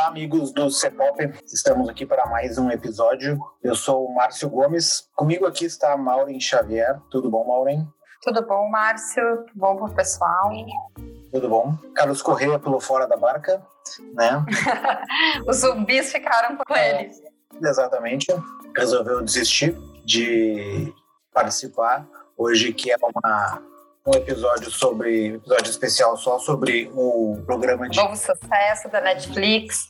amigos do CEPOP, estamos aqui para mais um episódio. Eu sou o Márcio Gomes, comigo aqui está a Maureen Xavier. Tudo bom, Maureen? Tudo bom, Márcio? Tudo bom pro pessoal? Tudo bom. Carlos Correia pulou fora da barca, né? Os zumbis ficaram com ele. Exatamente. Resolveu desistir de participar hoje, que é um episódio especial só sobre o programa de... Novo sucesso da Netflix.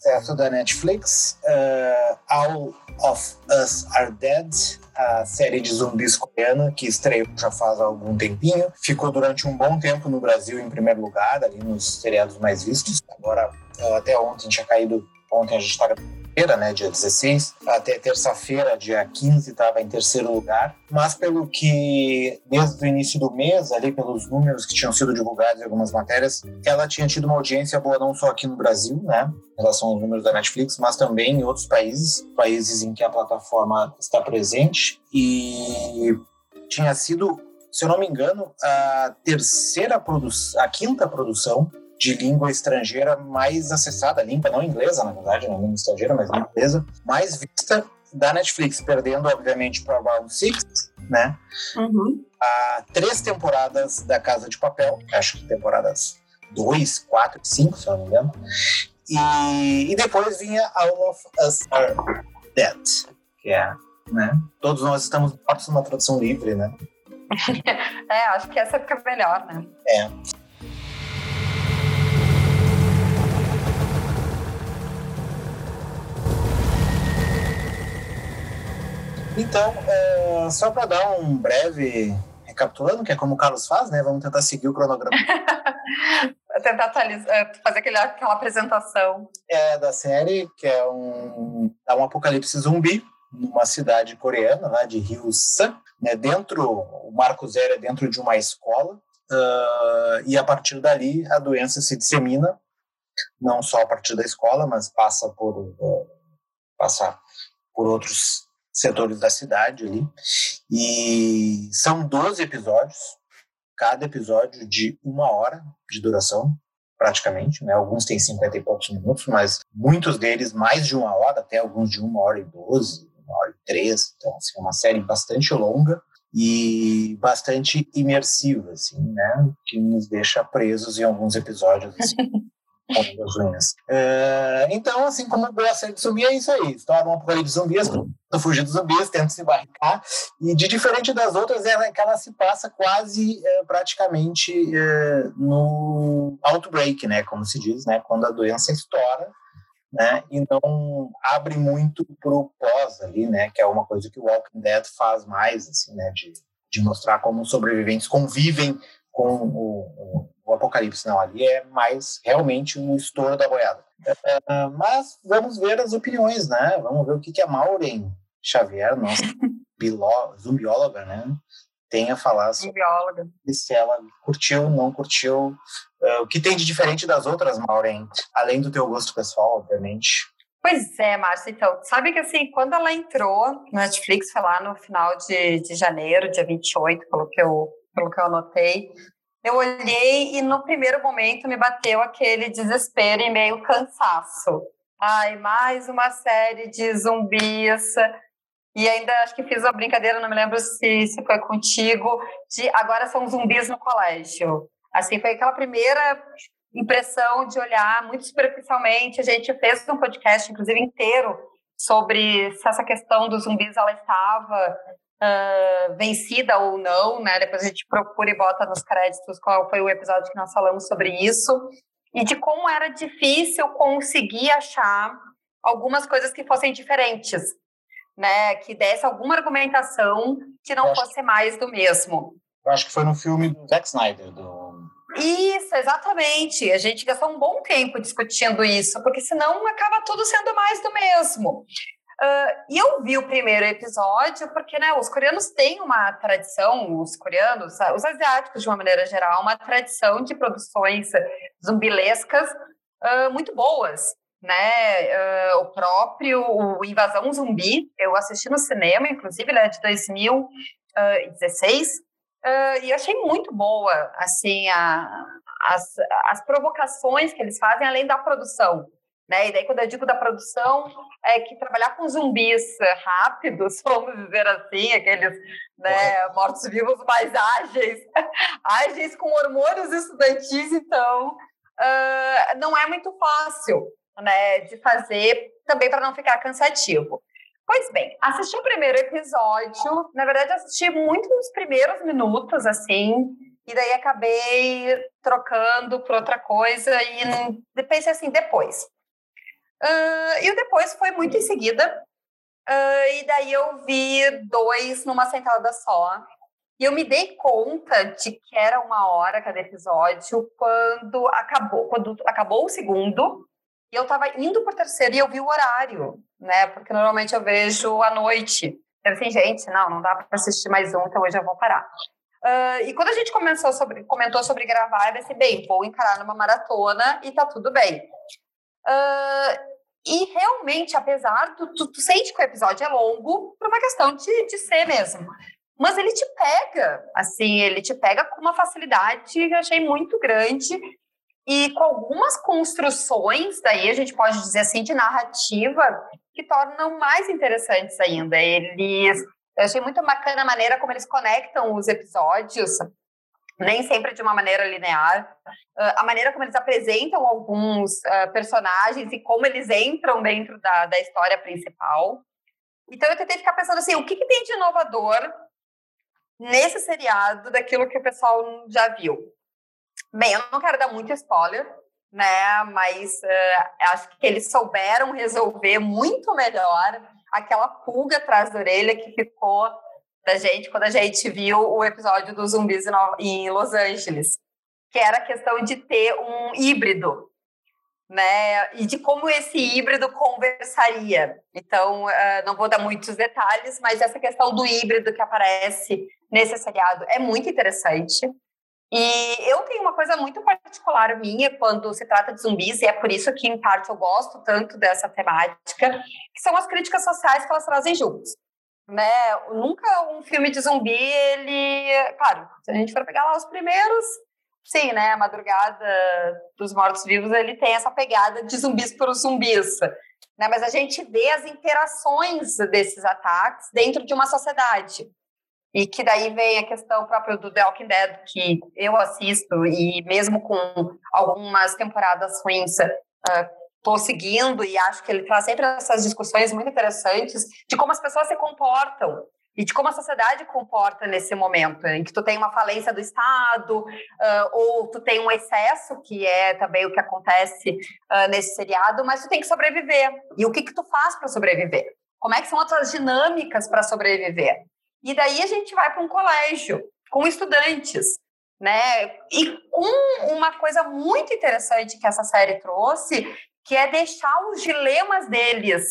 All of Us Are Dead, a série de zumbis coreana, que estreou já faz algum tempinho. Ficou durante um bom tempo no Brasil em primeiro lugar, ali nos seriados mais vistos. Agora, até ontem tinha caído... Ontem a gente está né, dia 16, até terça-feira, dia 15, estava em terceiro lugar, mas pelo que, desde o início do mês, ali pelos números que tinham sido divulgados em algumas matérias, ela tinha tido uma audiência boa não só aqui no Brasil, né, em relação aos números da Netflix, mas também em outros países em que a plataforma está presente, e tinha sido, se eu não me engano, a quinta produção de língua estrangeira mais acessada, língua não inglesa, na verdade, não língua estrangeira, mas língua inglesa, mais vista da Netflix, perdendo, obviamente, para Round 6, né? Uhum. 3 temporadas da Casa de Papel, acho que temporadas 2, 4 e 5, se eu não me engano, e depois vinha All of Us Are Dead, que é, né? Todos nós estamos mortos numa tradução livre, né? Acho que essa fica melhor, né? Então, só para dar um breve recapitulando, que é como o Carlos faz, né? Vamos tentar seguir o cronograma. Tentar atualizar, fazer aquela apresentação. Da série, que é um apocalipse zumbi numa cidade coreana, lá de Hyosan, né? O marco zero é dentro de uma escola, e a partir dali a doença se dissemina, não só a partir da escola, mas passa por outros setores da cidade ali, e são 12 episódios, cada episódio de 1 hora de duração, praticamente, né? Alguns têm 50 e poucos minutos, mas muitos deles mais de 1 hora, até alguns de 1h12, 1h03, então assim, é uma série bastante longa e bastante imersiva, assim, né? Que nos deixa presos em alguns episódios, assim. Então, assim como boa série de zumbi, é isso aí. Estouram um apocalipse zumbis, tentam fugir dos zumbis, tentam se barricar, e de diferente das outras é que ela se passa quase praticamente no outbreak, né, como se diz, né, quando a doença estoura, né, e não abre muito pro pós ali, né, que é uma coisa que o Walking Dead faz mais, assim, né, de mostrar como os sobreviventes convivem com o apocalipse. Não, ali é mais realmente um estouro da boiada. Mas vamos ver as opiniões, né? Vamos ver o que a Maureen Xavier, nossa zumbióloga, né, tem a falar sobre se ela curtiu, não curtiu, o que tem de diferente das outras, Maureen, além do teu gosto pessoal, obviamente. Pois é, Márcia, então, sabe que assim, quando ela entrou na Netflix, foi lá no final de janeiro, dia 28, pelo que eu anotei, eu olhei e no primeiro momento me bateu aquele desespero e meio cansaço. Ai, mais uma série de zumbis. E ainda acho que fiz uma brincadeira, não me lembro se foi contigo, de agora são zumbis no colégio. Assim, foi aquela primeira impressão de olhar muito superficialmente. A gente fez um podcast, inclusive, inteiro sobre se essa questão dos zumbis ela estava vencida ou não, né? Depois a gente procura e bota nos créditos qual foi o episódio que nós falamos sobre isso, e de como era difícil conseguir achar algumas coisas que fossem diferentes, né? Que desse alguma argumentação que não fosse mais do mesmo. Eu acho que foi no filme do Zack Snyder. Isso, exatamente. A gente gastou um bom tempo discutindo isso, porque senão acaba tudo sendo mais do mesmo. E eu vi o primeiro episódio porque, né, os coreanos têm uma tradição, os asiáticos de uma maneira geral, uma tradição de produções zumbilescas muito boas, né? O Invasão Zumbi, eu assisti no cinema, inclusive, ele é de 2016, e achei muito boa, assim, as provocações que eles fazem, além da produção, né? E daí, quando eu digo da produção, é que trabalhar com zumbis rápidos, vamos dizer assim, aqueles, né, mortos-vivos mais ágeis, ágeis com hormônios estudantis, então, não é muito fácil, né, de fazer, também para não ficar cansativo. Pois bem, assisti o primeiro episódio, na verdade assisti muito nos primeiros minutos, assim, e daí acabei trocando por outra coisa e pensei assim, depois. E o depois foi muito em seguida, e daí eu vi 2 numa sentada só. E eu me dei conta de que era 1 hora cada episódio quando acabou o segundo, e eu estava indo para o terceiro e eu vi o horário, né? Porque normalmente eu vejo à noite. Eu assim, gente, não dá para assistir mais um, então hoje eu vou parar. E quando a gente comentou sobre gravar, eu pensei, bem, vou encarar numa maratona e tá tudo bem. E realmente, apesar tu sente que o episódio é longo por uma questão de ser mesmo. Mas ele te pega, assim, ele te pega com uma facilidade que eu achei muito grande e com algumas construções, daí a gente pode dizer assim, de narrativa, que tornam mais interessantes ainda. Eu achei muito bacana a maneira como eles conectam os episódios, nem sempre de uma maneira linear, a maneira como eles apresentam alguns personagens e como eles entram dentro da história principal. Então eu tentei ficar pensando assim, o que tem de inovador nesse seriado daquilo que o pessoal já viu? Bem, eu não quero dar muito spoiler, né? Mas acho que eles souberam resolver muito melhor aquela pulga atrás da orelha que ficou da gente quando a gente viu o episódio dos zumbis em Los Angeles, que era a questão de ter um híbrido, né? E de como esse híbrido conversaria. Então, não vou dar muitos detalhes, mas essa questão do híbrido que aparece nesse seriado é muito interessante. E eu tenho uma coisa muito particular minha quando se trata de zumbis, e é por isso que, em parte, eu gosto tanto dessa temática, que são as críticas sociais que elas trazem juntos. Né? Nunca um filme de zumbi, claro, se a gente for pegar lá os primeiros, sim, né? A Madrugada dos Mortos-Vivos, ele tem essa pegada de zumbis por zumbis, né? Mas a gente vê as interações desses ataques dentro de uma sociedade. E que daí vem a questão própria do The Walking Dead, que eu assisto, e mesmo com algumas temporadas ruins, estou seguindo, e acho que ele traz sempre essas discussões muito interessantes de como as pessoas se comportam e de como a sociedade comporta nesse momento, em que tu tem uma falência do Estado, ou tu tem um excesso, que é também o que acontece nesse seriado, mas tu tem que sobreviver. E o que tu faz para sobreviver? Como é que são as tuas dinâmicas para sobreviver? E daí a gente vai para um colégio com estudantes, né? E com uma coisa muito interessante que essa série trouxe, que é deixar os dilemas deles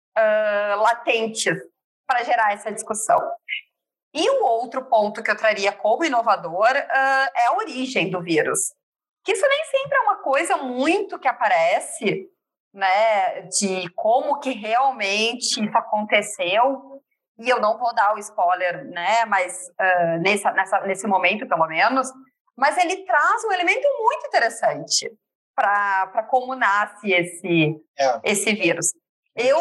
latentes para gerar essa discussão. E o outro ponto que eu traria como inovador é a origem do vírus. Que isso nem sempre é uma coisa muito que aparece, né? De como que realmente isso aconteceu. E eu não vou dar o spoiler, né? Mas nesse momento, pelo menos. Mas ele traz um elemento muito interessante para como nasce esse vírus. Eu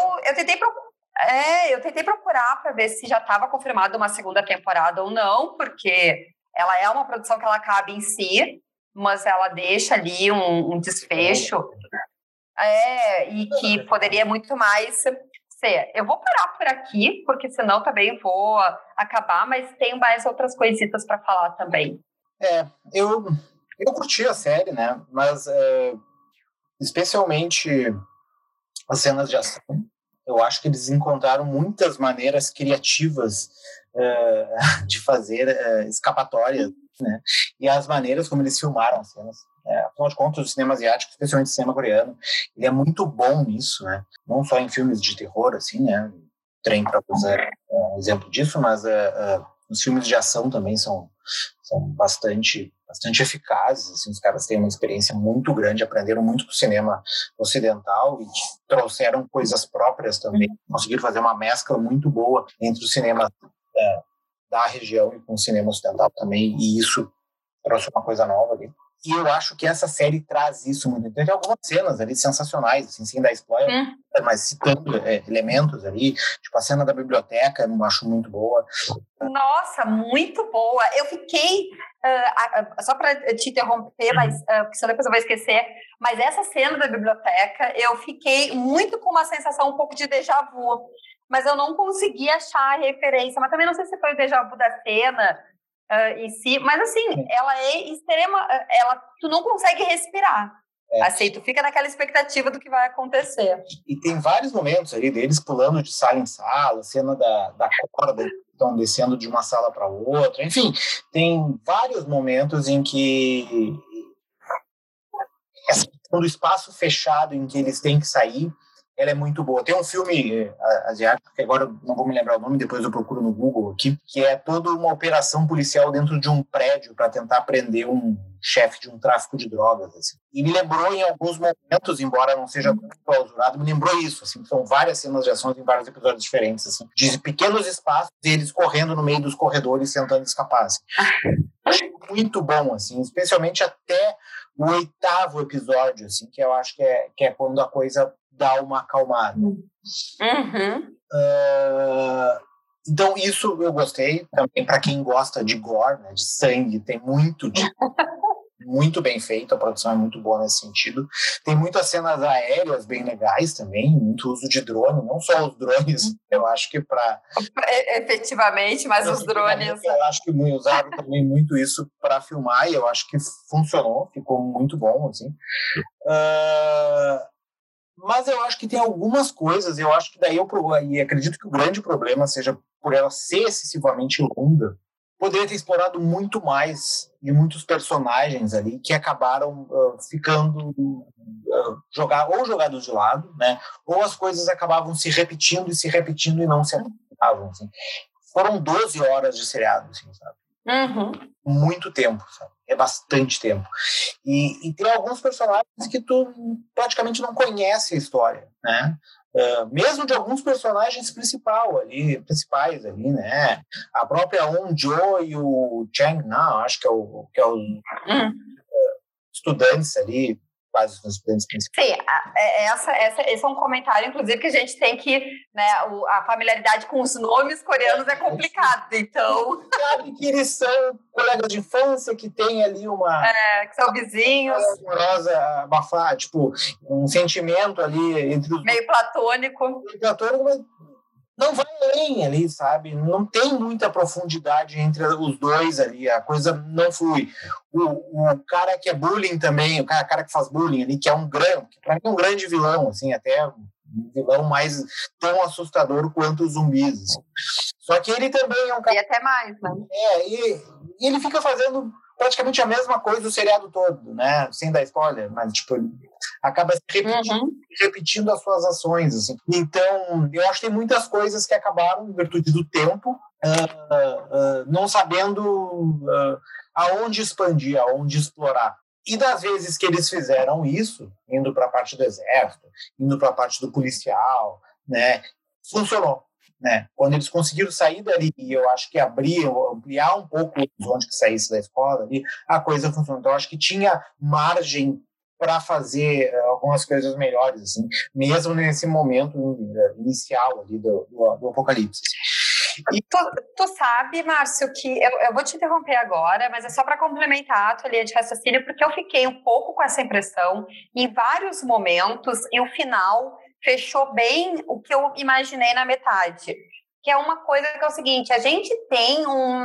tentei procurar para ver se já estava confirmada uma segunda temporada ou não, porque ela é uma produção que ela cabe em si, mas ela deixa ali um desfecho e que poderia muito mais ser. Eu vou parar por aqui, porque senão também vou acabar, mas tenho mais outras coisitas para falar também. Eu curti a série, né? Mas especialmente as cenas de ação, eu acho que eles encontraram muitas maneiras criativas de fazer escapatórias, né? E as maneiras como eles filmaram as cenas. Afinal de contas, o cinema asiático, especialmente o cinema coreano, ele é muito bom nisso, né? Não só em filmes de terror, assim, né? Trem para usar um exemplo disso, mas os filmes de ação também são bastante eficazes, assim, os caras têm uma experiência muito grande, aprenderam muito com o cinema ocidental e trouxeram coisas próprias também, conseguiram fazer uma mescla muito boa entre o cinema da região e com o cinema ocidental também, e isso trouxe uma coisa nova ali. E eu acho que essa série traz isso muito. Tem algumas cenas ali sensacionais, assim, sem dar spoiler, mas citando elementos ali, tipo a cena da biblioteca, eu acho muito boa. Nossa, muito boa. Eu fiquei, só para te interromper, mas porque senão depois eu vou esquecer, mas essa cena da biblioteca, eu fiquei muito com uma sensação um pouco de déjà vu, mas eu não consegui achar a referência, mas também não sei se foi o déjà vu da cena, em si, mas assim, ela é extrema, tu não consegue respirar. Assim, tu fica naquela expectativa do que vai acontecer. E tem vários momentos ali deles pulando de sala em sala, cena da corda, estão descendo de uma sala para outra, enfim, tem vários momentos em que essa questão do espaço fechado em que eles têm que sair, ela é muito boa. Tem um filme asiático, que agora não vou me lembrar o nome, depois eu procuro no Google aqui, que é toda uma operação policial dentro de um prédio para tentar prender um chefe de um tráfico de drogas. Assim. E me lembrou em alguns momentos, embora não seja muito clausurado, me lembrou isso. Assim, são várias cenas de ações em vários episódios diferentes. Assim, de pequenos espaços, eles correndo no meio dos corredores tentando escapar. Assim. Muito bom, assim, especialmente até o 8º episódio, assim, que eu acho que é quando a coisa dá uma acalmada. Então, isso eu gostei. Também para quem gosta de gore, né, de sangue, tem muito muito bem feito, a produção é muito boa nesse sentido. Tem muitas cenas aéreas bem legais também, muito uso de drone, não só os drones, eu acho que para... Efetivamente, mas os drones... Eu acho que usaram também muito isso para filmar, e eu acho que funcionou, ficou muito bom, assim. Mas eu acho que tem algumas coisas, eu acho que daí e acredito que o grande problema seja por ela ser excessivamente longa, poderia ter explorado muito mais de muitos personagens ali que acabaram ficando jogados de lado, né? Ou as coisas acabavam se repetindo e não se aprofundavam. Assim. Foram 12 horas de seriado, assim, sabe? Muito tempo, sabe? É bastante tempo. E tem alguns personagens que tu praticamente não conhece a história, né? Mesmo de alguns personagens principais ali, né? A própria On-jo e o Chang, não, acho que é os estudantes ali, quase os estudantes principais. Sim, esse é um comentário, inclusive, que a gente tem que, né, a familiaridade com os nomes coreanos é complicado, então... Sabe que eles são colegas de infância, que tem ali uma... que são vizinhos. Amorosa, abafar, tipo, um sentimento ali entre os... Meio platônico. Mas não vai além ali, sabe? Não tem muita profundidade entre os dois ali, a coisa não flui. O cara que é bullying também, o cara que faz bullying ali, que é para mim é um grande vilão, assim, até um vilão mais tão assustador quanto os zumbis. Assim. Só que ele também é um cara... E até mais, né? E ele fica fazendo praticamente a mesma coisa o seriado todo, né? Sem dar spoiler, mas tipo, acaba repetindo as suas ações, assim. Então, eu acho que tem muitas coisas que acabaram, em virtude do tempo, não sabendo aonde expandir, aonde explorar. E das vezes que eles fizeram isso, indo para a parte do exército, indo para a parte do policial, né? Funcionou. Né? Quando eles conseguiram sair dali, e eu acho que ampliar um pouco o horizonte que saísse da escola ali, a coisa funcionou. Então, eu acho que tinha margem para fazer algumas coisas melhores, assim, mesmo nesse momento inicial ali do apocalipse. E tu sabe, Márcio, que eu vou te interromper agora, mas é só para complementar a tua linha de raciocínio, porque eu fiquei um pouco com essa impressão em vários momentos, e o final fechou bem o que eu imaginei na metade. Que é uma coisa que é o seguinte, a gente tem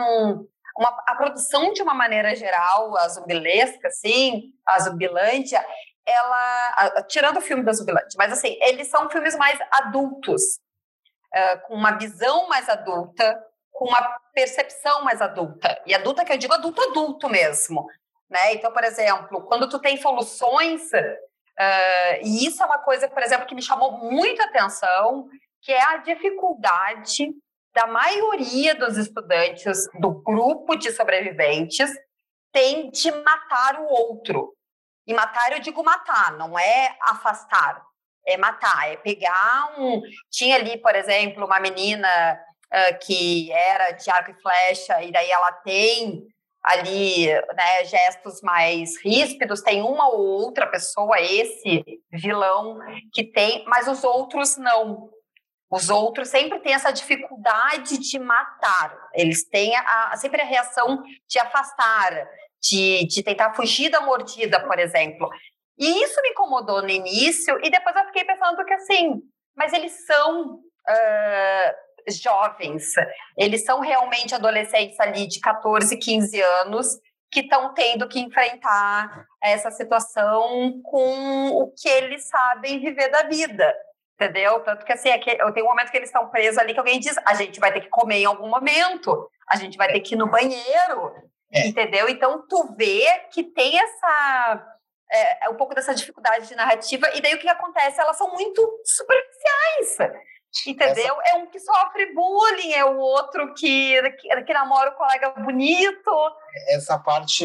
a produção de uma maneira geral, a Zumbilesca, assim, a Zumbilândia, tirando o filme da Zumbilândia, mas assim, eles são filmes mais adultos, com uma visão mais adulta, com uma percepção mais adulta. E adulta que eu digo adulto mesmo. Né? Então, por exemplo, quando tu tem soluções, e isso é uma coisa, por exemplo, que me chamou muita atenção, que é a dificuldade da maioria dos estudantes do grupo de sobreviventes tem de matar o outro. E matar, eu digo matar, não é afastar. É matar, é pegar Tinha ali, por exemplo, uma menina que era de arco e flecha, e daí ela tem ali, né, gestos mais ríspidos, tem uma ou outra pessoa, esse vilão que tem, mas os outros não. Os outros sempre têm essa dificuldade de matar. Eles têm sempre a reação de afastar, de tentar fugir da mordida, por exemplo. E isso me incomodou no início, e depois eu fiquei pensando que, assim, mas eles são jovens, eles são realmente adolescentes ali de 14, 15 anos, que estão tendo que enfrentar essa situação com o que eles sabem viver da vida. Entendeu? Tanto que, assim, eu tenho um momento que eles estão presos ali que alguém diz, a gente vai ter que comer em algum momento, a gente vai ter que ir no banheiro, entendeu? Então, tu vê que tem um pouco dessa dificuldade de narrativa, e daí o que acontece? Elas são muito superficiais, entendeu? É um que sofre bullying, é o outro que namora o colega bonito. Essa parte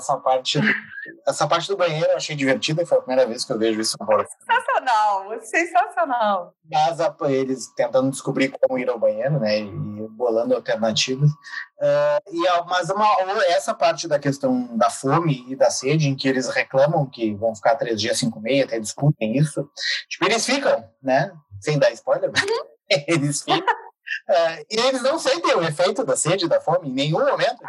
do banheiro eu achei divertida, foi a primeira vez que eu vejo isso. Sensacional. Mas eles tentando descobrir como ir ao banheiro, né, e bolando alternativas. Essa parte da questão da fome e da sede, em que eles reclamam que vão ficar 3 dias sem comer, até discutem isso. Tipo, eles ficam, né, sem dar spoiler, eles ficam. E eles não sentem o efeito da sede e da fome em nenhum momento.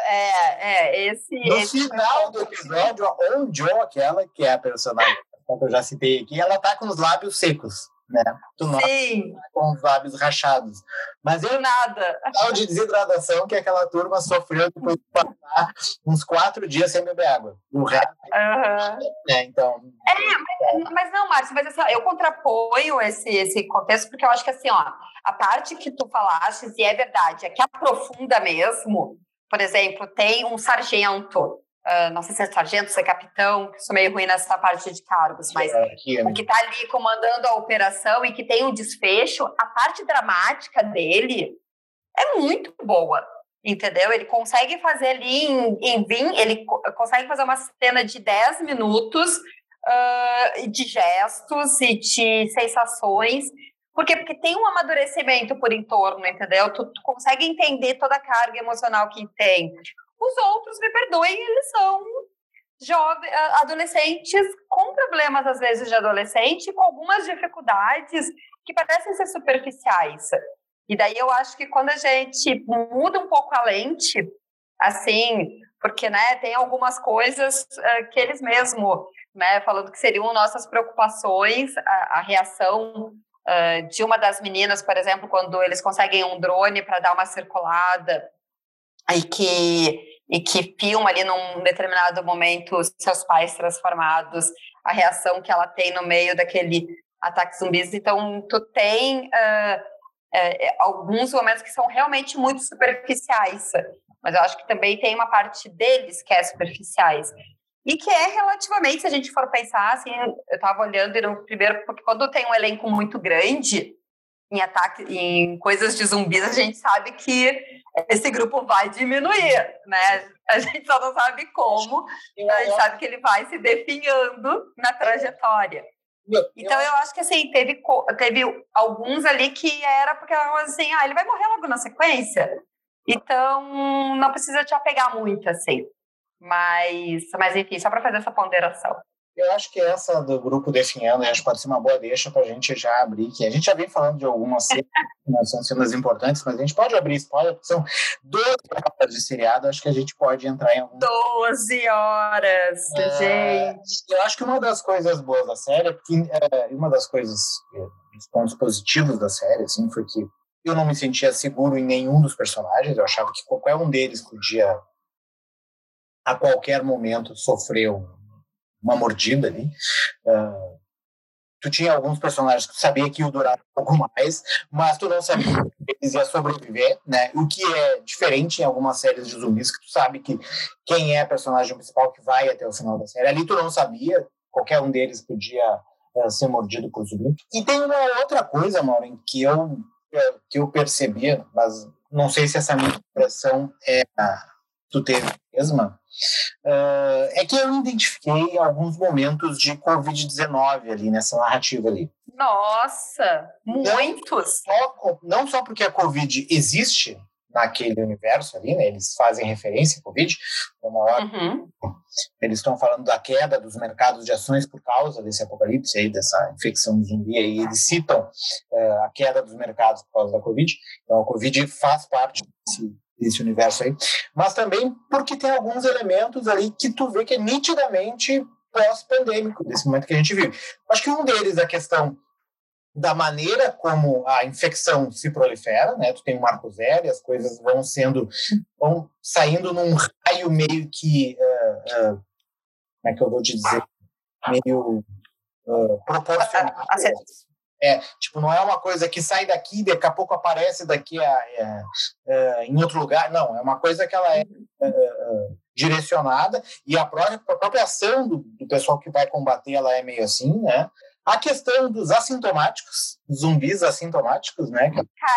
No final do episódio, a On-Jo, aquela que é a personagem que eu já citei aqui, ela tá com os lábios secos, né? Sim. Com os lábios rachados. Mas eu nada. Tal de desidratação que aquela turma sofreu depois de passar uns 4 dias sem beber água. O resto. Então. Mas não, Márcio, mas assim, eu contraponho esse contexto, porque eu acho que assim, ó, a parte que tu falaste, e é verdade, é que aprofunda mesmo. Por exemplo, tem um sargento, não sei se é sargento, se é capitão, que sou meio ruim nessa parte de cargos, mas o que está ali comandando a operação e que tem um desfecho, a parte dramática dele é muito boa, entendeu? Ele consegue fazer ali ele consegue fazer uma cena de 10 minutos de gestos e de sensações, porque tem um amadurecimento por entorno, entendeu? Tu consegue entender toda a carga emocional que tem. Os outros, me perdoem, eles são jovens, adolescentes com problemas, às vezes, de adolescente, com algumas dificuldades que parecem ser superficiais. E daí eu acho que quando a gente muda um pouco a lente, assim, porque, né, tem algumas coisas que eles mesmo, né, falando que seriam nossas preocupações, a reação de uma das meninas, por exemplo, quando eles conseguem um drone para dar uma circulada e que filma ali num determinado momento seus pais transformados, a reação que ela tem no meio daquele ataque zumbis. Então, tu tem alguns momentos que são realmente muito superficiais, mas eu acho que também tem uma parte deles que é superficiais. E que é relativamente, se a gente for pensar, assim, eu estava olhando e no primeiro, porque quando tem um elenco muito grande em coisas de zumbis, a gente sabe que esse grupo vai diminuir, né? A gente só não sabe como, a gente sabe que ele vai se definhando na trajetória. Então, eu acho que, assim, teve alguns ali que era porque, assim, ele vai morrer logo na sequência, então não precisa te apegar muito, assim. Mas enfim, só para fazer essa ponderação. Eu acho que essa do grupo definhando, acho que pode ser uma boa deixa para a gente já abrir, que a gente já vem falando de algumas cenas, não são cenas importantes, mas a gente pode abrir spoiler, porque são 12 horas de seriado, acho que a gente pode entrar em algum... 12 horas, gente! Eu acho que uma das coisas boas da série, porque uma das coisas, dos pontos positivos da série, assim, foi que eu não me sentia seguro em nenhum dos personagens, eu achava que qualquer um deles podia, a qualquer momento, sofrer uma mordida ali. Tu tinha alguns personagens que tu sabia que iam durar um pouco mais, mas tu não sabia que eles iam sobreviver, né? O que é diferente em algumas séries de zumbis, que tu sabe que quem é a personagem principal que vai até o final da série. Ali tu não sabia, qualquer um deles podia ser mordido por zumbi. E tem uma outra coisa, Maureen, que eu percebi, mas não sei se essa minha impressão tu teve mesma, é que eu identifiquei alguns momentos de Covid-19 ali nessa narrativa ali. Nossa, muitos! Não só porque a Covid existe, naquele universo ali, né? Eles fazem referência ao Covid, uma hora eles estão falando da queda dos mercados de ações por causa desse apocalipse aí, dessa infecção zumbi aí, eles citam a queda dos mercados por causa da Covid, então a Covid faz parte desse universo aí, mas também porque tem alguns elementos ali que tu vê que é nitidamente pós-pandêmico, desse momento que a gente vive. Acho que um deles é a questão da maneira como a infecção se prolifera, né? Tu tem o marco zero e as coisas vão saindo num raio meio que, como é que eu vou te dizer, meio proporcional. Tipo, não é uma coisa que sai daqui e daqui a pouco aparece daqui em outro lugar, não, é uma coisa que ela é direcionada e a própria ação do pessoal que vai combater, ela é meio assim, né? A questão dos assintomáticos, zumbis assintomáticos, né?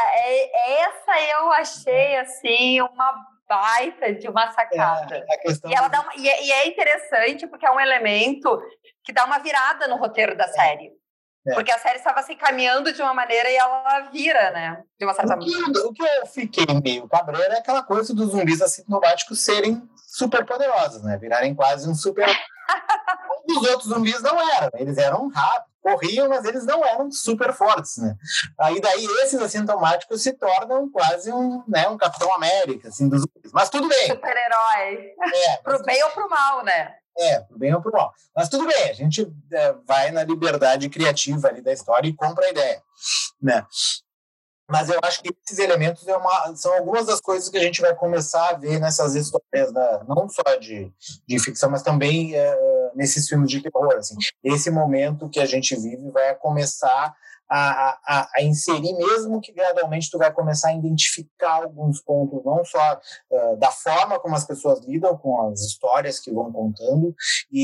Essa eu achei, assim, uma baita de uma sacada. E é interessante porque é um elemento que dá uma virada no roteiro da série. Porque a série estava se encaminhando de uma maneira e ela vira, né? De uma certa maneira. O que eu fiquei meio cabreiro é aquela coisa dos zumbis assintomáticos serem super poderosos, né? Virarem quase um super... Os outros zumbis não eram. Eles eram rápidos, corriam, mas eles não eram super fortes, né? Aí daí esses assintomáticos se tornam quase um Capitão América, assim, dos zumbis. Mas tudo bem. Super-herói. Pro bem ou pro mal, né? Pro bem ou pro mal. Mas tudo bem, a gente vai na liberdade criativa ali da história e compra a ideia, né? Mas eu acho que esses elementos são algumas das coisas que a gente vai começar a ver nessas histórias, não só de ficção, mas também nesses filmes de terror. Assim. Esse momento que a gente vive vai começar a inserir, mesmo que gradualmente tu vai começar a identificar alguns pontos, não só da forma como as pessoas lidam com as histórias que vão contando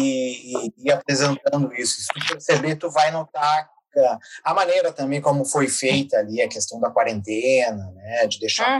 e apresentando isso. Se tu perceber, tu vai notar a maneira também como foi feita ali a questão da quarentena, né, de deixar...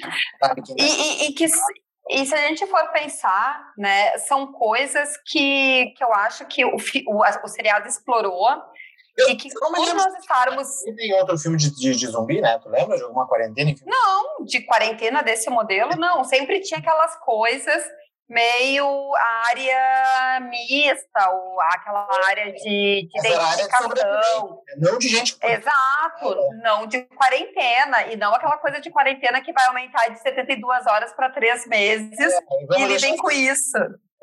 E se a gente for pensar, né, são coisas que eu acho que o seriado explorou e que como nós estarmos... Tem outro filme de zumbi, né? Tu lembra de alguma quarentena? Enfim? Não, de quarentena desse modelo, não. Sempre tinha aquelas coisas meio área mista, ou aquela área de identificação. Não de gente... Exato, não de quarentena, e não aquela coisa de quarentena que vai aumentar de 72 horas para 3 meses, e lidem com isso.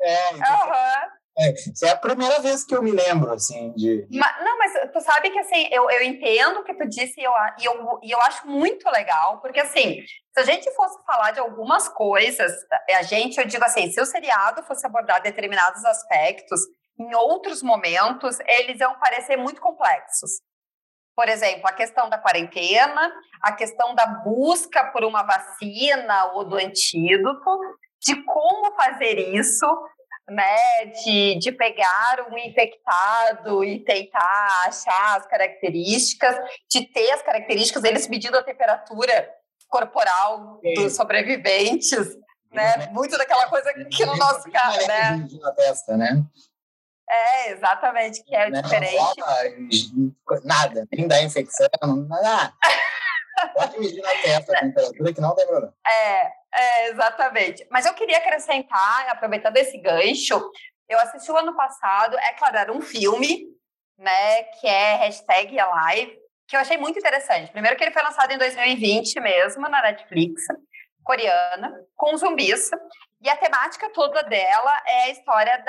Isso é a primeira vez que eu me lembro, assim, de... Mas tu sabe que, assim, eu entendo o que tu disse e eu acho muito legal, porque, assim, se a gente fosse falar de algumas coisas, eu digo assim, se o seriado fosse abordar determinados aspectos, em outros momentos, eles iam parecer muito complexos. Por exemplo, a questão da quarentena, a questão da busca por uma vacina ou do antídoto, de como fazer isso, né, de pegar um infectado e tentar achar as características, de ter as características, eles medindo a temperatura corporal dos sobreviventes, né, muito daquela coisa que no nosso caso, né? Na testa, né? Exatamente, que é diferente. Nada, nem dá infecção, nada. Pode medir na testa a temperatura que não tem problema. Exatamente. Mas eu queria acrescentar, aproveitando esse gancho, eu assisti o ano passado, claro, era um filme, né, que é #Alive, que eu achei muito interessante. Primeiro que ele foi lançado em 2020 mesmo, na Netflix, coreana, com zumbis, e a temática toda dela é a história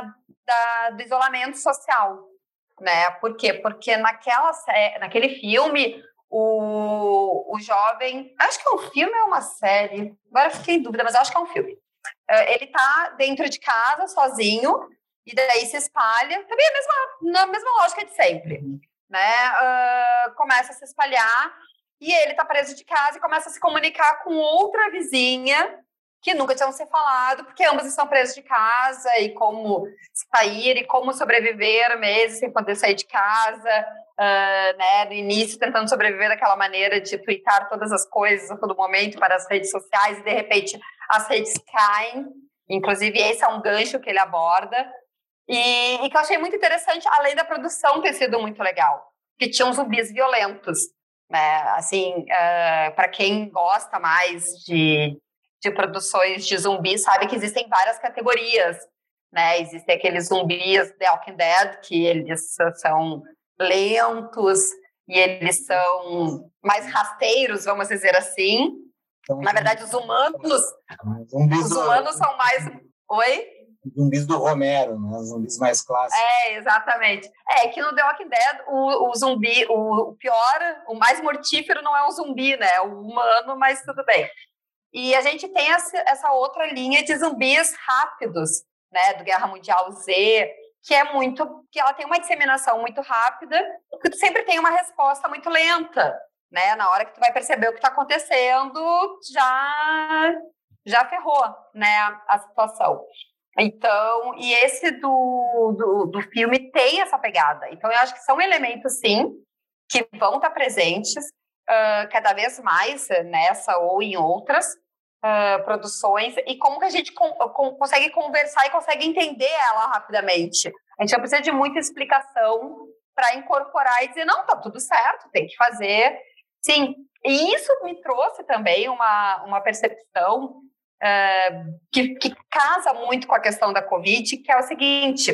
do isolamento social, né? Por quê? Porque naquele filme... O jovem, acho que é um filme ou uma série, agora eu fiquei em dúvida, mas acho que é um filme. Ele tá dentro de casa, sozinho, e daí se espalha, também na mesma lógica de sempre, né? Começa a se espalhar, e ele tá preso de casa e começa a se comunicar com outra vizinha, que nunca tinham se falado, porque ambos estão presos de casa, e como sair, e como sobreviver meses sem poder sair de casa, né, no início tentando sobreviver daquela maneira de twittar todas as coisas a todo momento para as redes sociais, e de repente as redes caem, inclusive esse é um gancho que ele aborda, e que eu achei muito interessante, além da produção ter sido muito legal, que tinham zumbis violentos, né? Assim, para quem gosta mais de produções de zumbis, sabe que existem várias categorias, né? Existem aqueles zumbis The Walking Dead, que eles são lentos e eles são mais rasteiros, vamos dizer assim. Então, na verdade, os humanos são mais... Oi? Zumbis do Romero, né? Zumbis mais clássicos. Exatamente. Que no The Walking Dead, o zumbi, o pior, o mais mortífero não é o zumbi, né? É o humano, mas tudo bem. E a gente tem essa outra linha de zumbis rápidos, né? Do Guerra Mundial Z, que ela tem uma disseminação muito rápida, porque tu sempre tem uma resposta muito lenta, né? Na hora que tu vai perceber o que está acontecendo, já ferrou, né? A situação. Então, e esse do filme tem essa pegada. Então, eu acho que são elementos, sim, que vão estar presentes cada vez mais nessa ou em outras produções, e como que a gente consegue conversar e consegue entender ela rapidamente. A gente não precisa de muita explicação para incorporar e dizer, não, tá tudo certo, tem que fazer. Sim, e isso me trouxe também uma percepção que casa muito com a questão da Covid, que é o seguinte,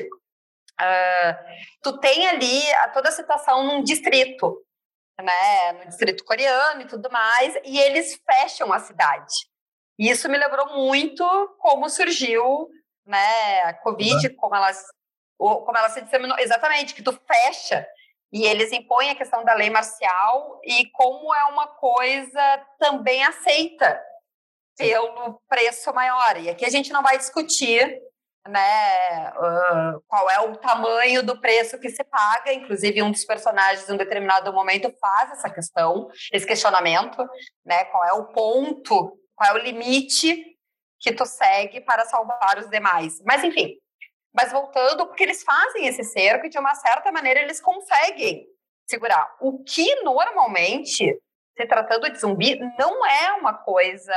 tu tem ali toda a situação num distrito, né, no distrito coreano e tudo mais, e eles fecham a cidade. E isso me lembrou muito como surgiu, né, a Covid, como ela se disseminou, exatamente, que tu fecha, e eles impõem a questão da lei marcial, e como é uma coisa também aceita pelo preço maior. E aqui a gente não vai discutir, né, qual é o tamanho do preço que se paga. Inclusive, um dos personagens, em um determinado momento, faz essa questão, esse questionamento, né, qual é o ponto, qual é o limite que tu segue para salvar os demais. Mas, enfim, voltando, porque eles fazem esse cerco e, de uma certa maneira, eles conseguem segurar. O que, normalmente, se tratando de zumbi, não é uma coisa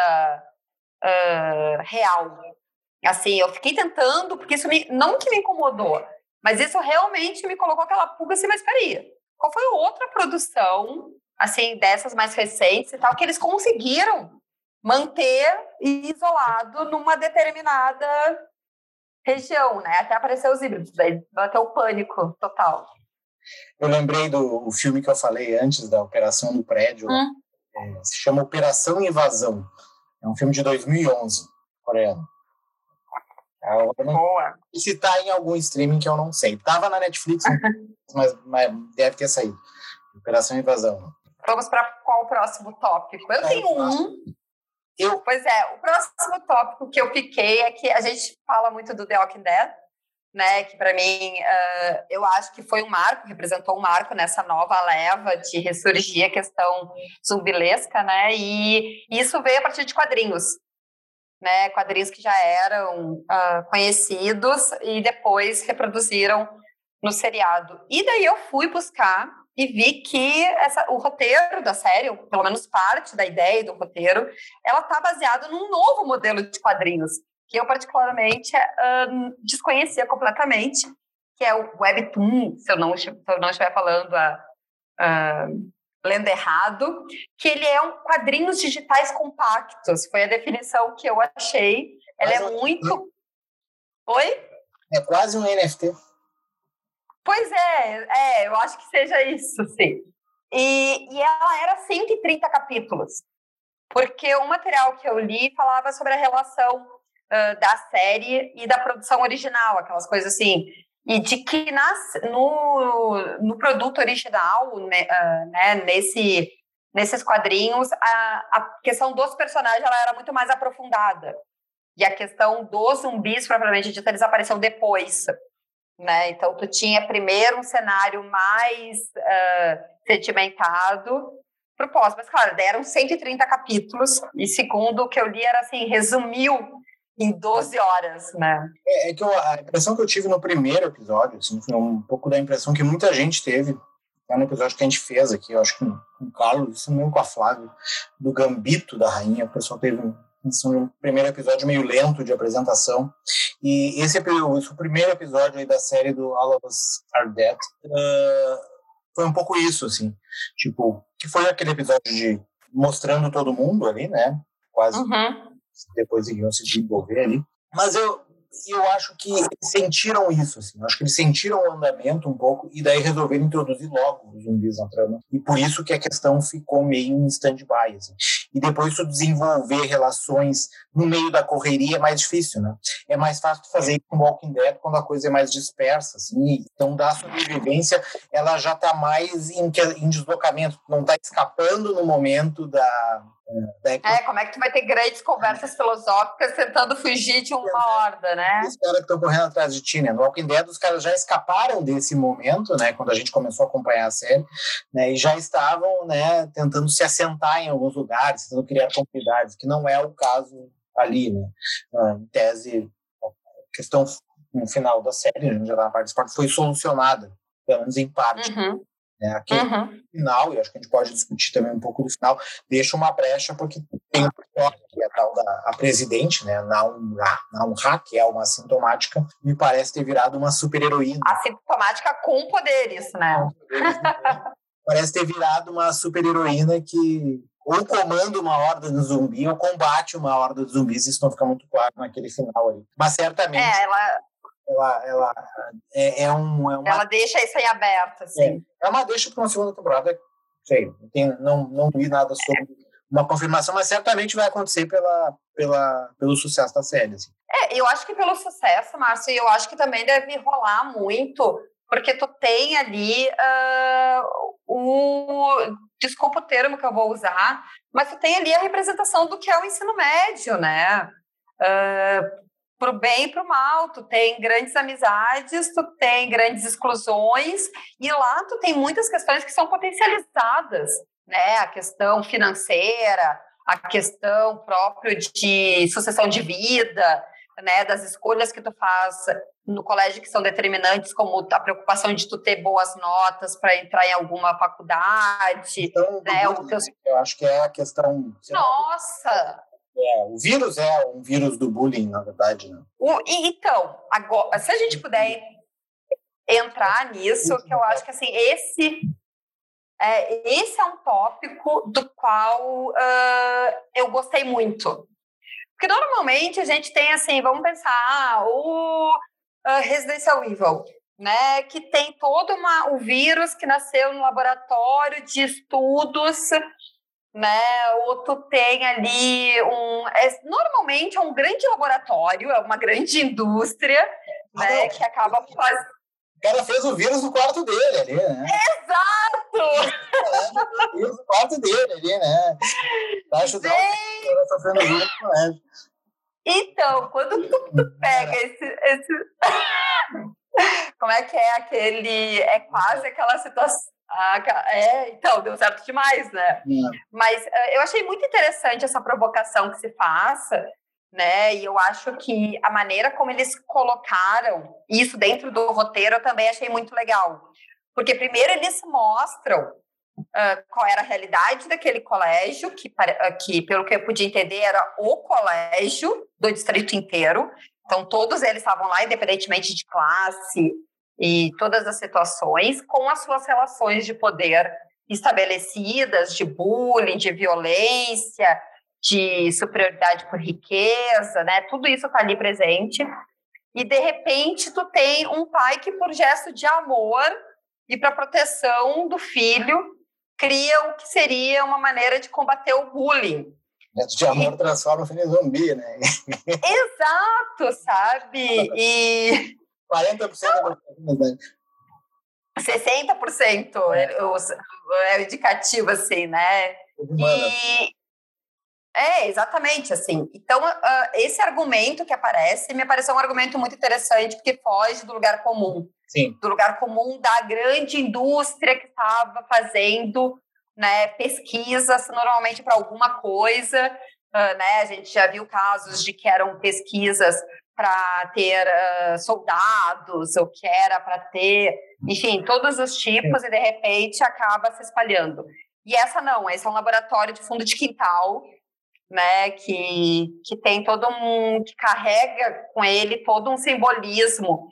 real. Assim, eu fiquei tentando, porque isso não que me incomodou, mas isso realmente me colocou aquela pulga assim, mas peraí, qual foi outra produção, assim, dessas mais recentes e tal, que eles conseguiram manter isolado numa determinada região, né? Até aparecer os híbridos, daí bateu o pânico total. Eu lembrei do filme que eu falei antes, da Operação do Prédio, se chama Operação Invasão. É um filme de 2011, coreano. Boa. Se tá em algum streaming que eu não sei. Tava na Netflix, mas deve ter saído. Operação Invasão. Vamos para qual o próximo tópico? Eu tenho um. Pois é, o próximo tópico que eu fiquei é que a gente fala muito do The Walking Dead, né? Que para mim, eu acho que foi um marco, representou um marco nessa nova leva de ressurgir a questão zumbilesca, né? E isso veio a partir de quadrinhos, né? Quadrinhos que já eram conhecidos e depois reproduziram no seriado. E daí eu fui buscar e vi que o roteiro da série, ou pelo menos parte da ideia do roteiro, ela está baseada num novo modelo de quadrinhos, que eu particularmente desconhecia completamente, que é o Webtoon, se eu não estiver falando lendo errado, que ele é quadrinhos digitais compactos, foi a definição que eu achei. Ela é muito... Oi? É quase um NFT. Pois eu acho que seja isso, sim. E ela era 130 capítulos, porque o material que eu li falava sobre a relação da série e da produção original, aquelas coisas assim, e de que no produto original, né, nesses quadrinhos, a questão dos personagens ela era muito mais aprofundada, e a questão dos zumbis, propriamente dita, eles apareceram depois, né? Então, tu tinha primeiro um cenário mais sedimentado para o pós, mas claro, deram 130 capítulos, e segundo o que eu li era assim, resumiu em 12 horas, né? É que a impressão que eu tive no primeiro episódio, assim, foi um pouco da impressão que muita gente teve, no episódio que a gente fez aqui, eu acho que com o Carlos, isso mesmo com a Flávia, do Gambito da Rainha, o pessoal teve um primeiro episódio meio lento de apresentação, e esse primeiro episódio aí da série do All of Us Are Dead, foi um pouco isso, assim. Tipo, que foi aquele episódio de mostrando todo mundo ali, né? Quase depois iriam se desenvolver ali. Mas eu acho que eles sentiram isso, assim. Eu acho que eles sentiram o andamento um pouco e daí resolveram introduzir logo os zumbis na trama. E por isso que a questão ficou meio em stand-by, assim. E depois tu desenvolver relações no meio da correria é mais difícil, né? É mais fácil tu fazer com Walking Dead quando a coisa é mais dispersa, assim. Então, da sobrevivência, ela já tá mais em deslocamento. Não tá escapando no momento como é que tu vai ter grandes conversas filosóficas tentando fugir de uma horda, né? Os caras que estão correndo atrás de ti, né? No Walking Dead, os caras já escaparam desse momento, né? Quando a gente começou a acompanhar a série, né? E já estavam, né? Tentando se assentar em alguns lugares, tentando criar comunidades, que não é o caso ali, né? Em tese, a questão no final da série, já na parte do esporte, foi solucionada, pelo menos em parte. Aqui no final, e acho que a gente pode discutir também um pouco do final, deixa uma brecha, porque tem que é a tal da presidente, né, Naum-Ra, que é uma assintomática, me parece ter virado uma super-heroína. Assintomática com poderes, né? Parece ter virado uma super-heroína que ou comanda uma horda de zumbi ou combate uma horda de zumbis, isso não fica muito claro naquele final ali. Mas certamente... Ela deixa isso aí aberto, assim. É uma deixa para uma segunda temporada, sei, não vi nada sobre uma confirmação, mas certamente vai acontecer pelo sucesso da série. Assim. Eu acho que pelo sucesso, Márcio, e eu acho que também deve rolar muito, porque tu tem ali desculpa o termo que eu vou usar, mas tu tem ali a representação do que é o ensino médio, né? Pro bem e pro mal, tu tem grandes amizades, tu tem grandes exclusões, e lá tu tem muitas questões que são potencializadas, né? A questão financeira, a questão própria de sucessão de vida, né? Das escolhas que tu faz no colégio que são determinantes, como a preocupação de tu ter boas notas para entrar em alguma faculdade. Então, né? Eu acho que é a questão... Nossa! O vírus é um vírus do bullying, na verdade, né? Então, agora, se a gente puder entrar nisso, que eu acho que assim, esse é um tópico do qual eu gostei muito. Porque normalmente a gente tem assim, vamos pensar, o Resident Evil, né? Que tem todo o vírus que nasceu no laboratório de estudos, né? Ou tu tem ali normalmente é um grande laboratório, é uma grande indústria, né? Que acaba fazendo. O cara fez o vírus no quarto dele ali, né? Exato! O vírus no quarto dele ali, né? Pra ajudar o cara sofrendo vírus no colégio. Então, quando tu pega esse... Como é que é aquele... É quase aquela situação... então, deu certo demais, né? Mas eu achei muito interessante essa provocação que se faça, né? E eu acho que a maneira como eles colocaram isso dentro do roteiro eu também achei muito legal. Porque primeiro eles mostram qual era a realidade daquele colégio, que pelo que eu podia entender era o colégio do distrito inteiro. Então todos eles estavam lá, independentemente de classe e todas as situações, com as suas relações de poder estabelecidas, de bullying, de violência, de superioridade por riqueza, né? Tudo isso está ali presente. E, de repente, tu tem um pai que, por gesto de amor e para proteção do filho, cria o que seria uma maneira de combater o bullying. Gesto de amor transforma o filho em zumbi, né? Exato, sabe? E... 40% da população. 60% é o indicativo, assim, né? Exatamente, assim. Então, esse argumento que aparece, me pareceu um argumento muito interessante, porque foge do lugar comum. Sim. Do lugar comum da grande indústria que estava fazendo, né, pesquisas, normalmente para alguma coisa, né? A gente já viu casos de que eram pesquisas para ter soldados, ou que era para ter, enfim, todos os tipos, e de repente acaba se espalhando. E essa não, esse é um laboratório de fundo de quintal, né, que tem que carrega com ele todo um simbolismo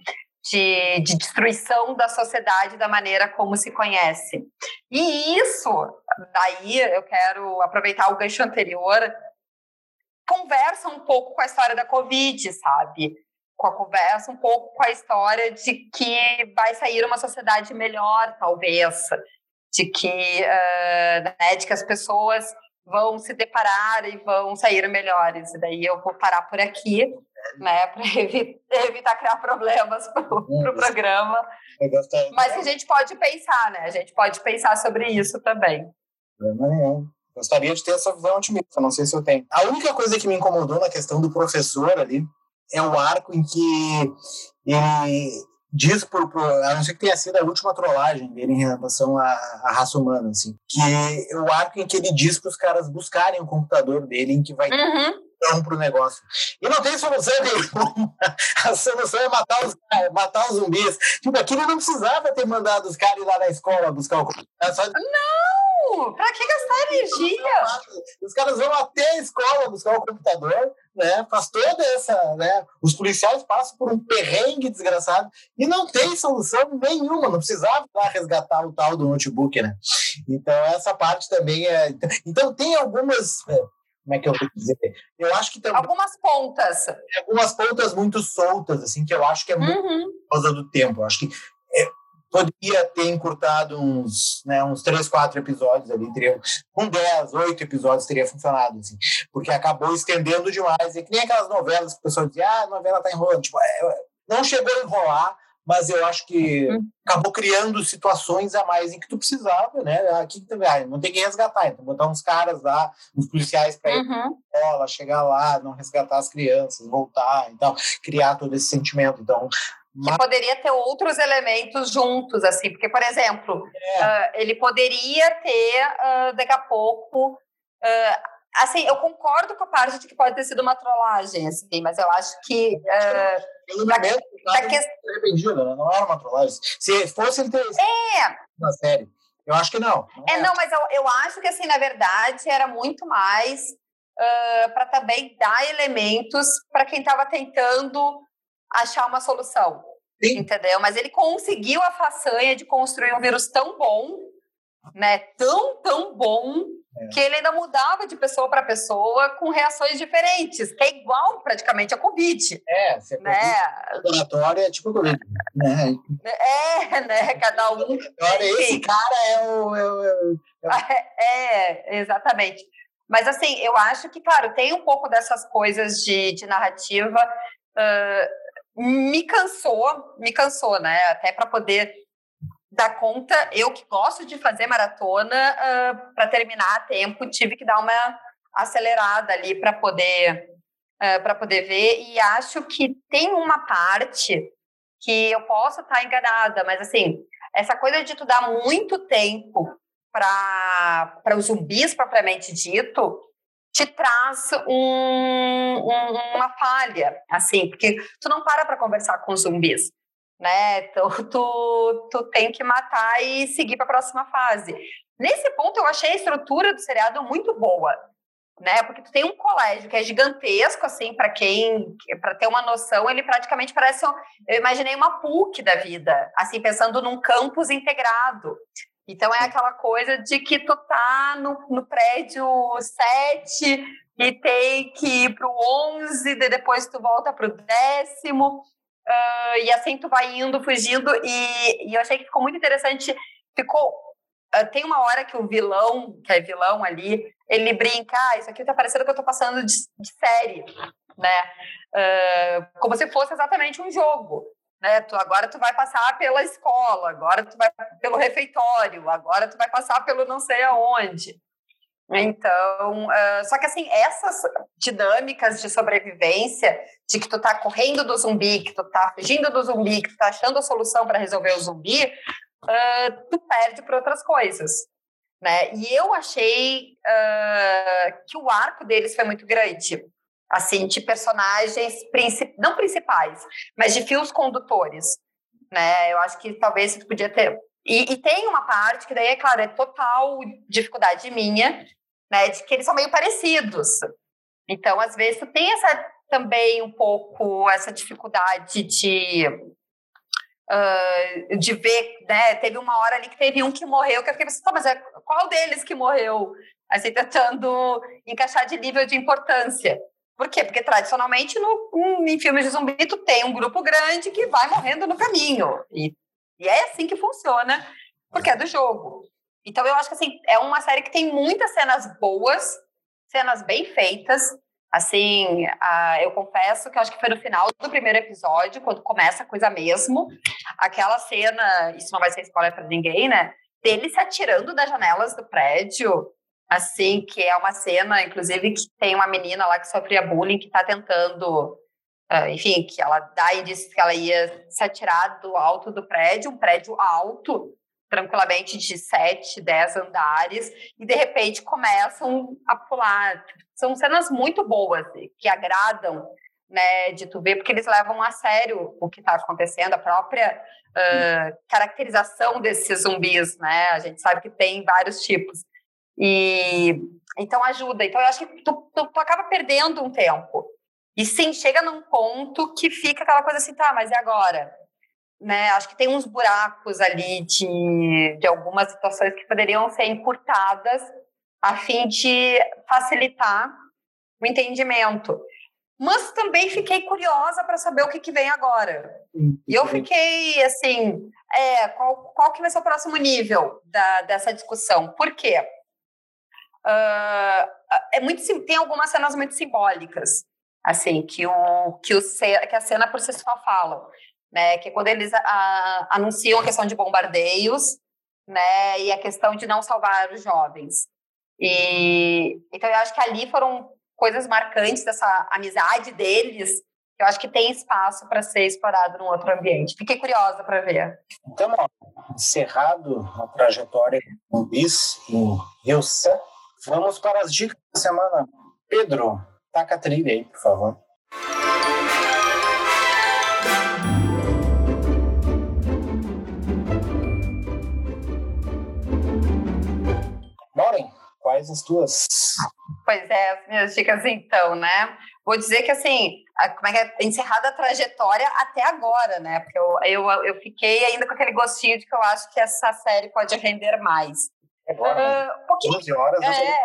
de destruição da sociedade da maneira como se conhece. E isso, daí eu quero aproveitar o gancho anterior, conversa um pouco com a história da Covid, sabe? Conversa um pouco com a história de que vai sair uma sociedade melhor, talvez, de que as pessoas vão se deparar e vão sair melhores. E daí eu vou parar por aqui, né, para evitar criar problemas para o programa. Mas que a gente pode pensar, né? A gente pode pensar sobre isso também. Gostaria de ter essa visão otimista, não sei se eu tenho. A única coisa que me incomodou na questão do professor ali é o arco em que ele diz, a não ser que tenha sido a última trollagem dele em relação à raça humana, assim, que é o arco em que ele diz para os caras buscarem o computador dele, em que vai para o negócio. E não tem solução nenhuma. A solução é matar os zumbis. Tipo, aqui ele não precisava ter mandado os caras ir lá na escola buscar o computador. Não! Pra que gastar energia? Os caras vão até a escola buscar o computador, né? Faz toda essa, né? Os policiais passam por um perrengue desgraçado e não tem solução nenhuma. Não precisava lá resgatar o tal do notebook, né? Então essa parte também é. Então tem algumas. Como é que eu vou dizer? Eu acho que tem algumas pontas muito soltas, assim, que eu acho que é muito por causa do tempo. Eu acho que poderia ter encurtado uns 3, 4 episódios ali, com 10, 8 episódios teria funcionado, assim, porque acabou estendendo demais. É que nem aquelas novelas que o pessoal dizia, a novela tá enrolando. Tipo, não chegou a enrolar, mas eu acho que acabou criando situações a mais em que tu precisava, né? Aqui também não tem que resgatar, então botar uns caras lá, uns policiais para ir na escola, chegar lá, não resgatar as crianças, voltar, então criar todo esse sentimento. Então, que poderia ter outros elementos juntos, assim, porque, por exemplo, ele poderia ter, daqui a pouco, assim, eu concordo com a parte de que pode ter sido uma trollagem, assim, mas eu acho que... não era uma trollagem. Se fosse ele ter uma série, eu acho que não. Não, mas eu acho que, assim, na verdade, era muito mais para também dar elementos para quem estava tentando achar uma solução. Sim. Entendeu? Mas ele conseguiu a façanha de construir um vírus tão bom, né? Tão bom, que ele ainda mudava de pessoa para pessoa com reações diferentes, que é igual praticamente a Covid. Né? Laboratório é tipo Covid. Né? Cada um. Esse cara exatamente. Mas, assim, eu acho que, claro, tem um pouco dessas coisas de narrativa. Me cansou, né? Até para poder dar conta, eu que gosto de fazer maratona, para terminar a tempo, tive que dar uma acelerada ali para poder ver, e acho que tem uma parte que eu posso estar enganada, mas assim, essa coisa de tu dar muito tempo para os zumbis propriamente dito, te traz uma falha, assim, porque tu não para conversar com os zumbis, né? Então, tu tem que matar e seguir para a próxima fase. Nesse ponto, eu achei a estrutura do seriado muito boa, né? Porque tu tem um colégio que é gigantesco, assim, para ter uma noção, ele praticamente parece, eu imaginei uma PUC da vida, assim, pensando num campus integrado. Então, é aquela coisa de que tu tá no prédio 7 e tem que ir pro 11, depois tu volta pro 10º, e assim tu vai indo, fugindo, e eu achei que ficou muito interessante. Tem uma hora que o vilão, que é vilão ali, ele brinca, isso aqui tá parecendo que eu tô passando de série, né? Como se fosse exatamente um jogo. Né? Agora tu vai passar pela escola, agora tu vai pelo refeitório, agora tu vai passar pelo não sei aonde. Então, só que assim, essas dinâmicas de sobrevivência, de que tu tá correndo do zumbi, que tu tá fugindo do zumbi, que tu tá achando a solução para resolver o zumbi, tu perde por outras coisas. Né? E eu achei que o arco deles foi muito grande. Assim, de personagens não principais, mas de fios condutores, né? Eu acho que talvez você podia ter... E tem uma parte que daí, é claro, é total dificuldade minha, né? De que eles são meio parecidos. Então, às vezes, tu tem também um pouco essa dificuldade de ver, né? Teve uma hora ali que teve um que morreu, que eu fiquei pensando, mas qual deles que morreu? Assim, tentando encaixar de nível de importância. Por quê? Porque tradicionalmente em filmes de zumbi tu tem um grupo grande que vai morrendo no caminho. E é assim que funciona, porque é do jogo. Então eu acho que assim, é uma série que tem muitas cenas boas, cenas bem feitas. Assim, eu confesso que eu acho que foi no final do primeiro episódio, quando começa a coisa mesmo, aquela cena, isso não vai ser spoiler para ninguém, né? Dele se atirando das janelas do prédio, assim, que é uma cena, inclusive, que tem uma menina lá que sofria bullying, que está tentando, enfim, que ela dá e disse que ela ia se atirar do alto do prédio, um prédio alto, tranquilamente de 7, 10 andares, e de repente começam a pular. São cenas muito boas, que agradam, né, de tu ver, porque eles levam a sério o que está acontecendo, a própria caracterização desses zumbis, né? A gente sabe que tem vários tipos. E então ajuda. Então eu acho que tu acaba perdendo um tempo. E sim, chega num ponto que fica aquela coisa assim, tá, mas e agora? Né? Acho que tem uns buracos ali de algumas situações que poderiam ser encurtadas a fim de facilitar o entendimento. Mas também fiquei curiosa para saber o que vem agora. E eu fiquei assim, qual que vai ser o próximo nível dessa discussão? Por quê? Tem algumas cenas muito simbólicas, assim, que a cena por si só fala, né? Que é quando eles anunciam a questão de bombardeios, né? E a questão de não salvar os jovens. Então eu acho que ali foram coisas marcantes dessa amizade deles, que eu acho que tem espaço para ser explorado num outro ambiente. Fiquei curiosa para ver. Então, encerrado a trajetória do Bis em Hilsa, vamos para as dicas da semana. Pedro, taca a trilha aí, por favor. Maureen, quais as tuas? Pois é, as minhas dicas então, né? Vou dizer que assim, como é que é encerrada a trajetória até agora, né? Porque eu fiquei ainda com aquele gostinho de que eu acho que essa série pode render mais. Agora, 12 horas.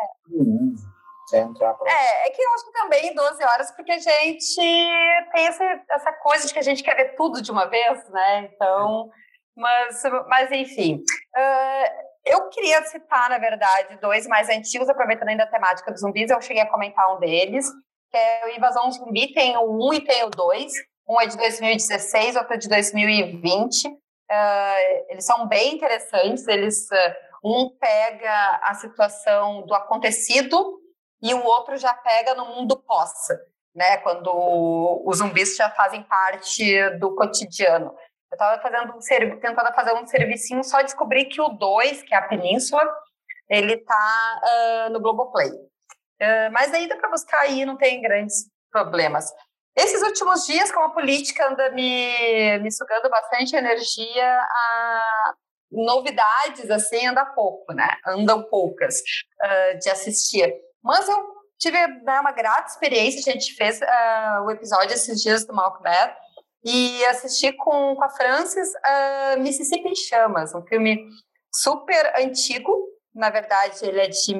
É que eu acho que também 12 horas, porque a gente tem essa coisa de que a gente quer ver tudo de uma vez, né? Então, mas enfim. Eu queria citar, na verdade, 2 mais antigos, aproveitando ainda a temática dos zumbis, eu cheguei a comentar um deles, que é o Invasão Zumbi, tem o 1 e tem o 2. Um é de 2016, outro é de 2020. Eles são bem interessantes, um pega a situação do acontecido e o outro já pega no mundo pós, né? Quando os zumbis já fazem parte do cotidiano. Eu estava tentando fazer um servicinho, só descobri que o 2, que é a Península, ele tá no Globoplay. Mas aí dá para buscar aí, não tem grandes problemas. Esses últimos dias, como a política anda me sugando bastante energia, novidades, assim, andam poucas de assistir. Mas eu tive uma grata experiência, a gente fez o episódio esses dias do Malcolm X, e assisti com a Frances Mississippi em Chamas, um filme super antigo. Na verdade, ele é de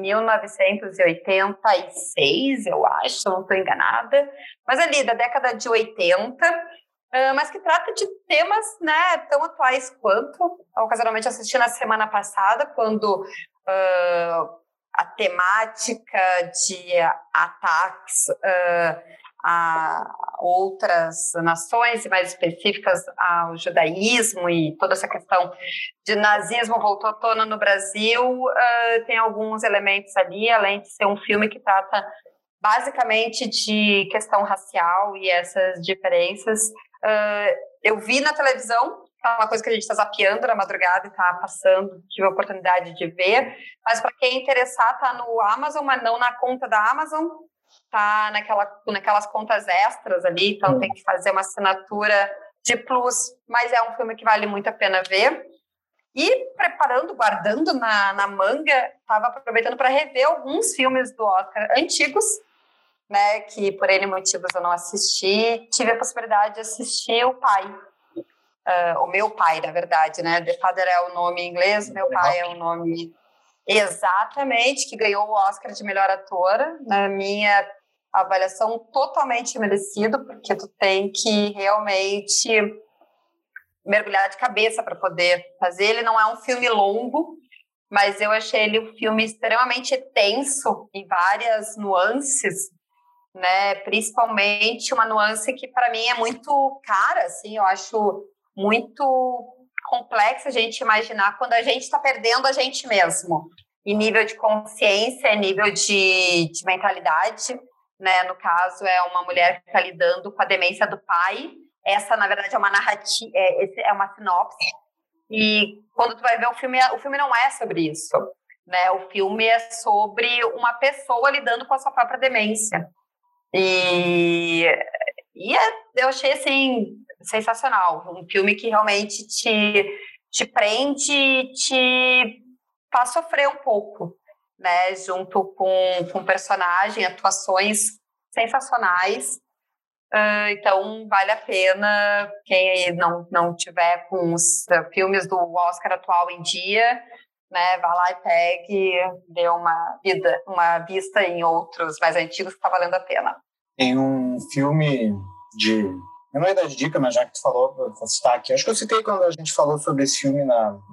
1986, eu acho, se eu não estou enganada, mas ali da década de 80, mas que trata de temas, né, tão atuais quanto. Ocasionalmente assisti na semana passada, quando a temática de ataques a outras nações, mais específicas ao judaísmo, e toda essa questão de nazismo voltou à tona no Brasil. Tem alguns elementos ali, além de ser um filme que trata basicamente de questão racial e essas diferenças. Eu vi na televisão, é uma coisa que a gente está zapeando na madrugada e está passando, tive a oportunidade de ver, mas para quem interessar, está no Amazon, mas não na conta da Amazon, tá naquelas contas extras ali, então tem que fazer uma assinatura de plus, mas é um filme que vale muito a pena ver. E guardando na manga, estava aproveitando para rever alguns filmes do Oscar antigos, né, que por N motivos eu não assisti. Tive a possibilidade de assistir O Pai, o meu pai, na verdade, né? The Father é o nome em inglês, meu pai é o nome exatamente, que ganhou o Oscar de melhor ator. Na minha avaliação, totalmente merecido, porque tu tem que realmente mergulhar de cabeça para poder fazer. Ele não é um filme longo, mas eu achei ele um filme extremamente tenso em várias nuances, né? Principalmente uma nuance que para mim é muito cara, assim, eu acho muito complexo a gente imaginar quando a gente está perdendo a gente mesmo, em nível de consciência, em nível de mentalidade, né? No caso, é uma mulher que está lidando com a demência do pai. Essa, na verdade, é uma narrativa, é uma sinopse. E quando tu vai ver o filme não é sobre isso, né? O filme é sobre uma pessoa lidando com a sua própria demência. Eu achei, assim, sensacional. Um filme que realmente te prende, te faz sofrer um pouco, né? Junto com o personagem, atuações sensacionais. Então, vale a pena quem não tiver com os filmes do Oscar atual em dia, né, vá lá e pegue, dê uma vista em outros mais antigos que está valendo a pena. Tem um filme de... Eu não ia dar de dica, mas já que tu falou, vou citar aqui. Acho que eu citei quando a gente falou sobre esse filme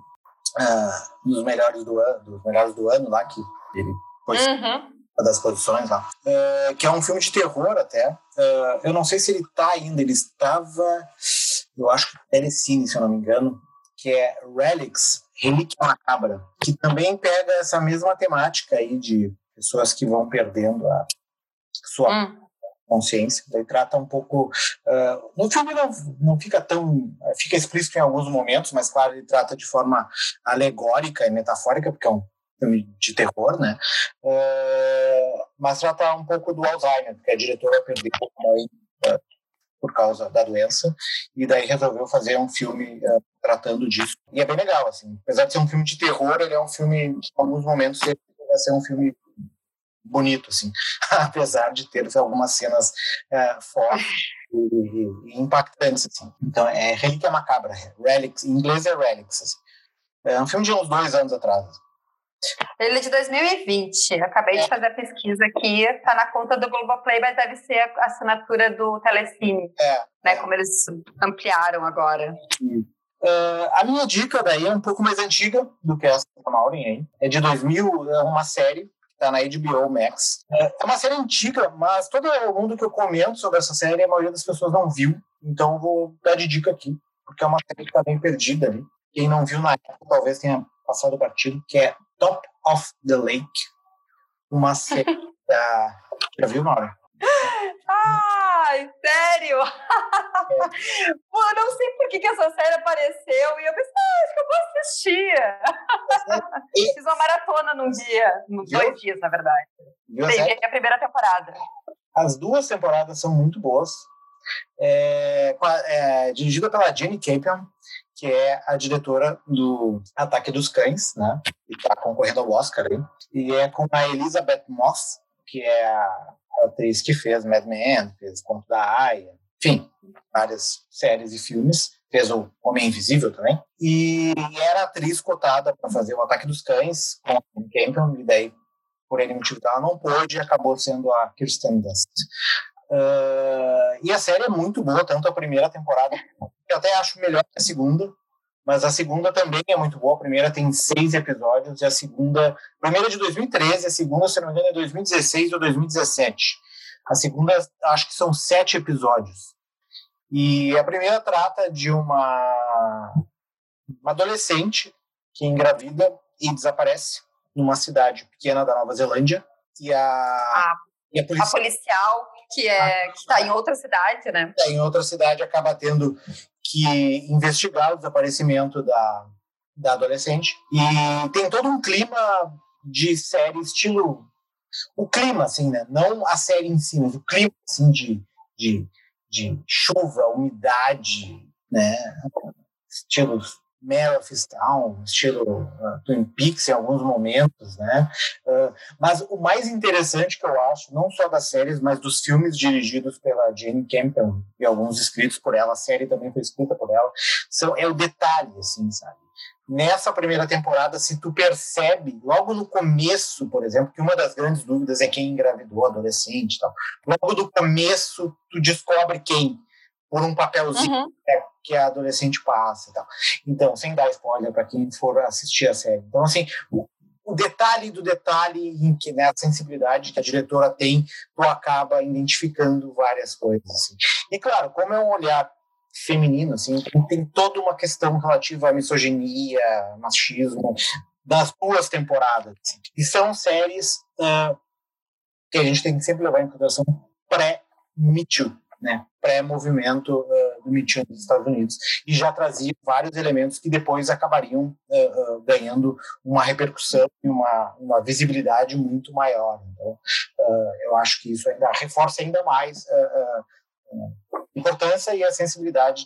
nos melhores do ano lá, que ele foi uma das posições lá. Que é um filme de terror até. Eu não sei se ele está ainda, ele estava... Eu acho que Telecine, se eu não me engano, que é Relix, Relíquia Macabra, que também pega essa mesma temática aí de pessoas que vão perdendo a sua consciência. Daí trata um pouco... no filme não fica tão... Fica explícito em alguns momentos, mas claro, ele trata de forma alegórica e metafórica, porque é um filme de terror, né? Mas trata um pouco do Alzheimer, porque a diretora perdeu a mãe por causa da doença, e daí resolveu fazer um filme tratando disso. E é bem legal, assim. Apesar de ser um filme de terror, ele é um filme que, em alguns momentos, ele vai ser um filme bonito, assim. Apesar de ter algumas cenas fortes e impactantes, assim. Então, é Relíquia Macabra. Relics, em inglês é Relics, assim. É um filme de uns 2 anos atrás. Ele é de 2020. Acabei de fazer a pesquisa aqui. Está na conta do Globoplay, mas deve ser a assinatura do Telecine. Né, como eles ampliaram agora. A minha dica daí é um pouco mais antiga do que essa da Maureen aí. É de 2000, é uma série que está na HBO Max. É uma série antiga, mas todo mundo que eu comento sobre essa série, a maioria das pessoas não viu. Então vou dar de dica aqui, porque é uma série que está bem perdida ali. Quem não viu na época talvez tenha passado partido, que é Top of the Lake. Uma série da... Já viu, Maura? Ai, sério? Pô, eu não sei por que essa série apareceu e eu pensei, acho que eu vou assistir. Fiz uma maratona num dia, 2 dias, na verdade. Sim, a primeira temporada. As 2 temporadas são muito boas. Dirigida pela Jenny Campion, que é a diretora do Ataque dos Cães, né? E está concorrendo ao Oscar aí. E é com a Elizabeth Moss, que é a atriz que fez Mad Men, fez Conto da Aia, enfim, várias séries e filmes. Fez o Homem Invisível também. E era atriz cotada para fazer o Ataque dos Cães com a Jenny Campion, e daí, por ele motivo que ela não pôde, acabou sendo a Kirsten Dunst. E a série é muito boa, tanto a primeira temporada, que eu até acho melhor que a segunda, mas a segunda também é muito boa. A primeira tem 6 episódios, e a primeira é de 2013, a segunda, se não me engano, é 2016 ou 2017. A segunda, acho que são 7 episódios. E a primeira trata de uma adolescente que engravida e desaparece numa cidade pequena da Nova Zelândia, e a policial que está em outra cidade, né? Em outra cidade, acaba tendo que investigar o desaparecimento da adolescente. E tem todo um clima de série, estilo... O clima, assim, né? Não a série em si, mas o clima, assim, de chuva, umidade, né? Estilos Mare of Easttown, estilo Twin Peaks em alguns momentos, né? Mas o mais interessante que eu acho, não só das séries, mas dos filmes dirigidos pela Jane Campion e alguns escritos por ela, a série também foi escrita por ela, é o detalhe, assim, sabe? Nessa primeira temporada, se tu percebe, logo no começo, por exemplo, que uma das grandes dúvidas é quem engravidou, adolescente e tal. Logo no começo, tu descobre quem, por um papelzinho que a adolescente passa e tal. Então, sem dar spoiler para quem for assistir a série. Então, assim, o detalhe do detalhe, em que, né, a sensibilidade que a diretora tem, tu acaba identificando várias coisas. Assim. E, claro, como é um olhar feminino, assim, tem toda uma questão relativa à misoginia, machismo, das duas temporadas. Assim. E são séries que a gente tem que sempre levar em consideração pré-Me Too, né? Pré-movimento do Me Too nos Estados Unidos. E já trazia vários elementos que depois acabariam ganhando uma repercussão e uma visibilidade muito maior. Então, eu acho que isso ainda reforça ainda mais a importância e a sensibilidade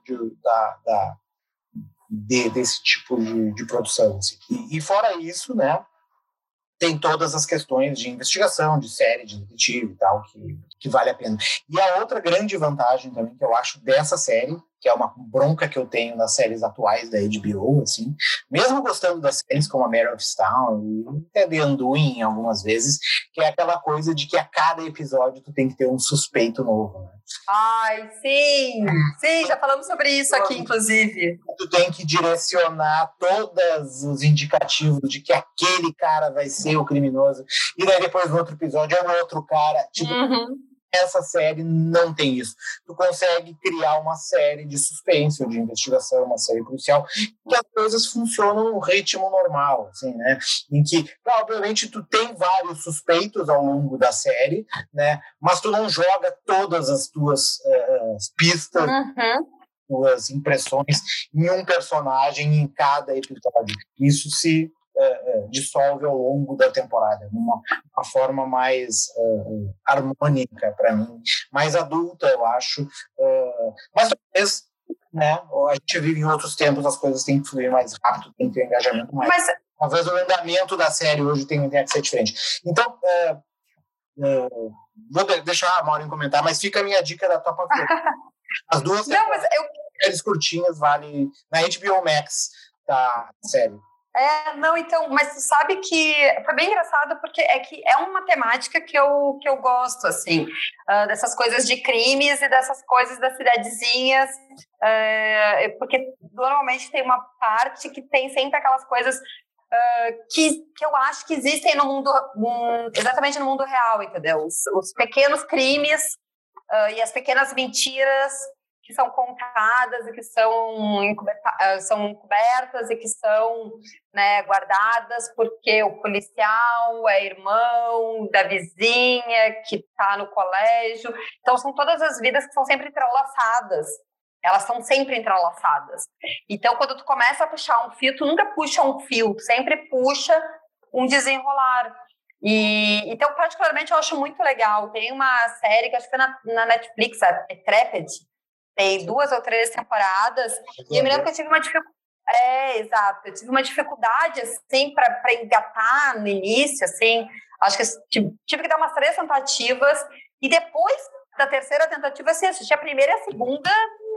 desse tipo de produção. Assim. E fora isso, né, tem todas as questões de investigação, de série, de detetive e tal, que vale a pena. E a outra grande vantagem também que eu acho dessa série, que é uma bronca que eu tenho nas séries atuais da HBO, assim, mesmo gostando das séries como a Mare of Easttown e até The Undoing algumas vezes, que é aquela coisa de que a cada episódio tu tem que ter um suspeito novo, né? Ai, sim! Sim, já falamos sobre isso aqui, inclusive. Tu tem que direcionar todos os indicativos de que aquele cara vai ser o criminoso, e daí depois no outro episódio é um outro cara. Tipo, essa série não tem isso. Tu consegue criar uma série de suspense ou de investigação, uma série policial, que as coisas funcionam no ritmo normal, assim, né? Em que, obviamente, tu tem vários suspeitos ao longo da série, né? Mas tu não joga todas as tuas pistas, tuas impressões em um personagem em cada episódio. Isso se dissolve ao longo da temporada, uma forma mais harmônica para mim, mais adulta, eu acho. Mas talvez, né, a gente vive em outros tempos, as coisas têm que fluir mais rápido, tem que ter engajamento mais. Talvez o andamento da série hoje tenha que ser diferente. Então, vou deixar a Maureen comentar, mas fica a minha dica da Top of the As duas séries curtinhas valem na HBO Max da série. Então, mas tu sabe que foi bem engraçado porque é uma temática que eu gosto, assim, dessas coisas de crimes e dessas coisas das cidadezinhas, porque normalmente tem uma parte que tem sempre aquelas coisas que eu acho que existem no mundo, exatamente no mundo real, entendeu? Os pequenos crimes e as pequenas mentiras que são contadas e que são encobertas e que são, né, guardadas porque o policial é irmão da vizinha que está no colégio. Então, são todas as vidas que são sempre entrelaçadas. Elas são sempre entrelaçadas. Então, quando tu começa a puxar um fio, tu nunca puxa um fio, tu sempre puxa um desenrolar. Então, particularmente, eu acho muito legal. Tem uma série que acho que foi na Netflix, a Trapped. Tem 2 ou 3 temporadas. E eu me lembro que eu tive uma dificuldade. Exato. Eu tive uma dificuldade, assim, para engatar no início, assim. Acho que tive que dar umas 3 tentativas. E depois da terceira tentativa, assim, assisti a primeira e a segunda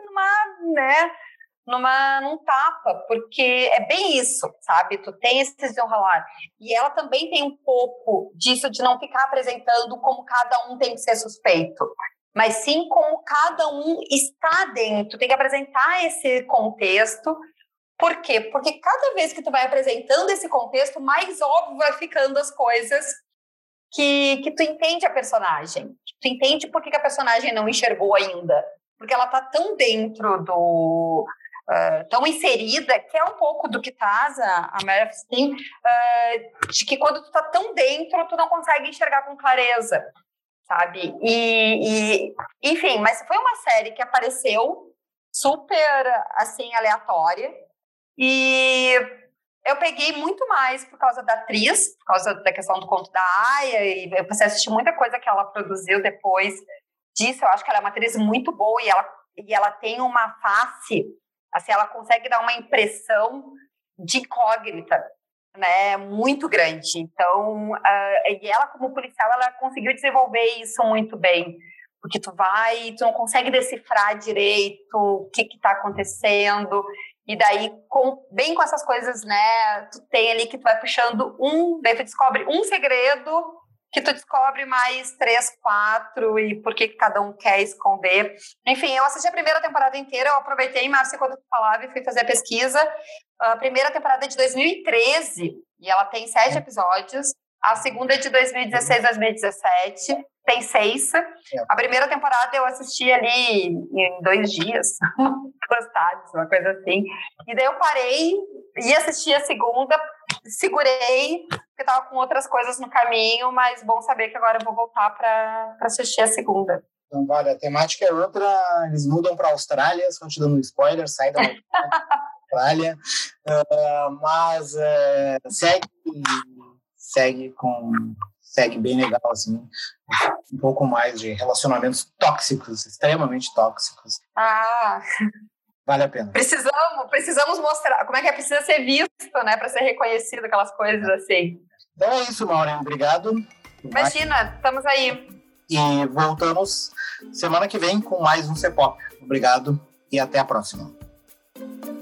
num tapa, porque é bem isso, sabe? Tu tem esse desenrolar. E ela também tem um pouco disso de não ficar apresentando como cada um tem que ser suspeito, mas sim como cada um está dentro, tem que apresentar esse contexto. Por quê? Porque cada vez que tu vai apresentando esse contexto, mais óbvio vai ficando as coisas que tu entende a personagem. Tu entende por que a personagem não enxergou ainda. Porque ela está tão dentro tão inserida, que é um pouco do que traz a Mare of Easttown, de que quando tu está tão dentro, tu não consegue enxergar com clareza, sabe? Enfim, mas foi uma série que apareceu super, assim, aleatória, e eu peguei muito mais por causa da atriz, por causa da questão do conto da Aya, e eu comecei a assistir muita coisa que ela produziu depois disso. Eu acho que ela é uma atriz muito boa e ela tem uma face Assim, ela consegue dar uma impressão de incógnita, né, muito grande. Então, e ela como policial, ela conseguiu desenvolver isso muito bem, porque tu não consegue decifrar direito o que está acontecendo, e daí, bem com essas coisas, né, tu tem ali que tu vai puxando daí tu descobre um segredo, que tu descobre mais 3, 4, e por que cada um quer esconder. Enfim, eu assisti a primeira temporada inteira, eu aproveitei, Márcia, quando tu falava, e fui fazer a pesquisa. A primeira temporada é de 2013, e ela tem 7 episódios. A segunda é de 2016, 2017, tem 6. A primeira temporada eu assisti ali em 2 dias, 2 tardes, uma coisa assim. E daí eu parei e assisti a segunda, segurei, porque estava com outras coisas no caminho, mas bom saber que agora eu vou voltar para assistir a segunda. Então, vale, a temática é outra, eles mudam para a Austrália, só te dando um spoiler, sai da Austrália, mas segue bem legal, assim, um pouco mais de relacionamentos tóxicos, extremamente tóxicos. Vale a pena. Precisamos mostrar, como é que precisa ser visto, né, para ser reconhecido, aquelas coisas assim. Então é isso, Maureen, obrigado. Imagina, estamos aí. E voltamos semana que vem com mais um C-Pop. Obrigado e até a próxima.